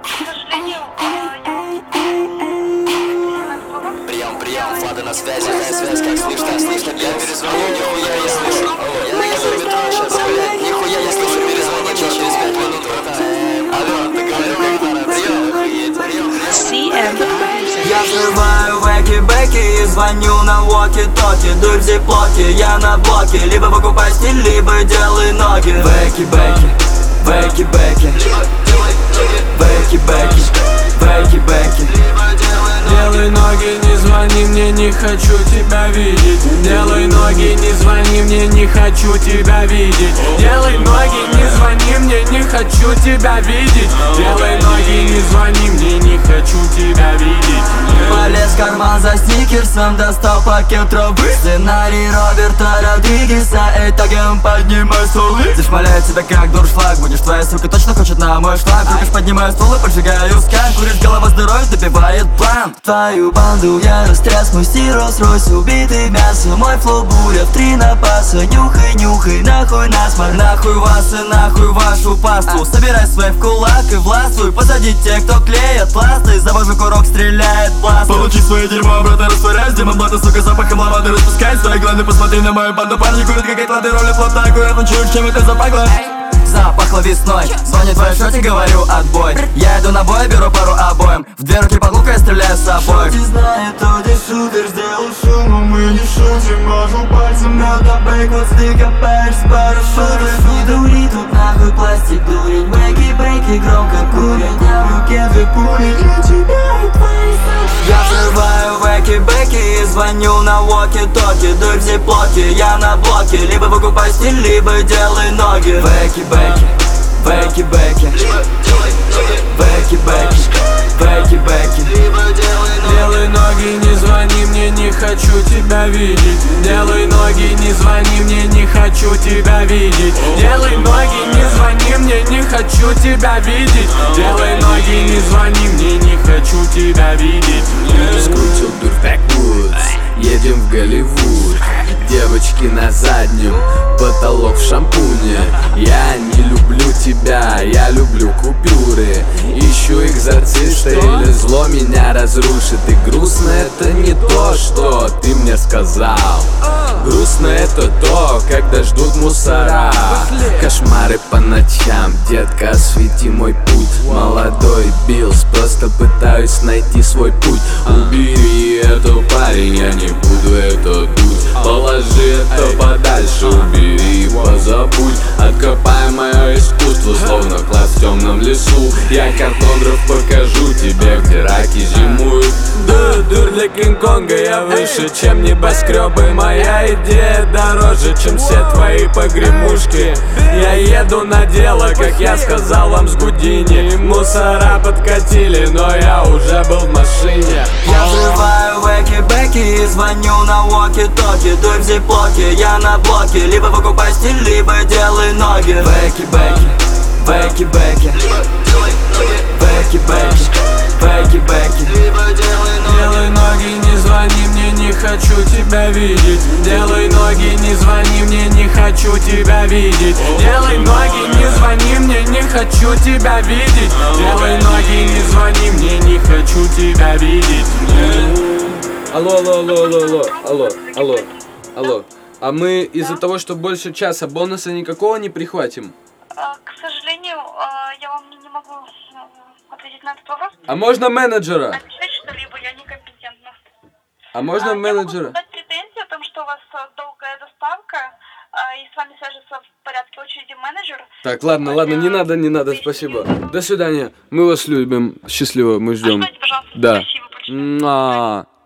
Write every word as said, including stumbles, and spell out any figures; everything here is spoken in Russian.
К сожалению, э, я... Прием, прием, Влада на связи, на связь, как слышно, слышно, я перезвоню, нихуя не слышу. Я еду в метро сейчас, блядь, нихуя не слышу, перезвони через пять минут, братан. Алло, ты говорю, как надо, прием, прием, прием. Я взрываю веки-беки и звоню на walkie-talkie. Дуй в зиплоке, я на блоке. Либо покупай стиль, либо делай ноги. Веки-беки, веки-беки, веки-беки, веки-беки. Делай ноги, не звони мне, не хочу тебя видеть. Делай ноги, не звони мне, не хочу тебя видеть. Делай ноги, не звони мне, не хочу тебя видеть. Делай ноги, не звони мне, не хочу тебя видеть. Полез в карман за сникерсом, достал пакет травы. Сценарий Роберта Родригеса, итогом поднимай стволы. Зашмаляю тебя как дуршлаг, будешь твоя сука точно хочет на мой шлаг. Крутишь, поднимаю ствол и поджигаю скан. Куришь, голова здоровья, добивает план. Твою банду я растряс, мой стиль Роллс-Ройс, убитый мясо. Мой флоу буря в три напаса. Нюхай, нюхай, нахуй насморк. Нахуй вас и нахуй вашу пасту. Собирай свой в кулак и властвуй. Позади те, кто клеят пласты. Завожу курок, стреляет пласт. Получи свое дерьмо, обратно растворясь. Дима блата, сука, запахом лаванды распускай. Свои глаза, посмотри на мою банду. Парни курят, как эклады, роли плотно, аккуратно чуешь, чем это запахло. Запахло весной, звонит твой шоте, говорю отбой. Я иду на бой, беру пару обоим. В две руки под лука я стреляю с собой. Шоти знает, кто здесь шутер, сделал шум, но мы не шутим. Мажу пальцем, мед на бейквот, ты копаешь с парашютом. Не дури, тут нахуй пластик дурень. Бейки-бейки, громко курень. Я в руке две пули для тебя и твоей сучки. Я взрываю веки-беки и звоню на walkie-talkie. Дуй в зиплоке, я на блоке. Либо выкупай стиль, либо делай ноги. Веки-беки, веки-беки, веки-беки, веки-беки. Делай ноги, не звони мне, не хочу тебя видеть. Делай ноги, не звони мне, не хочу тебя видеть. Делай ноги, не звони мне, не хочу тебя видеть. Делай ноги, не звони мне, не хочу тебя видеть. Скрутил дур в Backwoods, едем в Голливуд. Девочки на заднем, потолок в шампуне. Я не люблю тебя, я люблю купюры. Ищу экзорциста или зло меня разрушит. И грустно это не то, что ты мне сказал. Грустно это то, когда ждут мусора. Кошмары по ночам, детка, освети мой путь. Молодой Биллс, просто пытаюсь найти свой путь. Убери эту, парень, я не буду это дуть. Положи это подальше, убери и позабудь. Откопай мое искусство, словно класс в темном лесу. Я картограф, покажу тебе, где раки зимуют. Дур, дур для Кинг-Конга, я выше, чем небоскребы. Моя идея дороже, чем все твои погремушки. Я еду на дело, как я сказал вам с Гудини. Мусора подкатили, но я уже был в машине. Я взрываю веки-беки и звоню на walkie-talkie. Дуй в зиплоке, я на блоке. Либо выкупай стиль, либо делай ноги. Веки-беки, веки-беки, веки-беки, веки-беки. Делай ноги, не звони мне, не хочу тебя видеть. Делай ноги, не звони мне, не хочу тебя видеть. Делай ноги, не звони мне, не хочу тебя видеть. Делай ноги, не звони мне, не хочу тебя видеть. Алло, алло, алло, алло, алло, алло, алло, алло. А мы из-за того, что больше часа бонуса никакого не прихватим? К сожалению, я вам не могу ответить на этот вопрос. А можно менеджера? Отвечать что-либо, я некомпетентна. А можно а, менеджера? Я могу подать претензии о том, что у вас долгая доставка, и с вами свяжется в порядке очереди менеджер. Так, ладно, ладно, не надо, не надо, спасибо. До свидания. Мы вас любим. Счастливо, мы ждем. Ожидайте, пожалуйста. Да. Спасибо большое. Муа.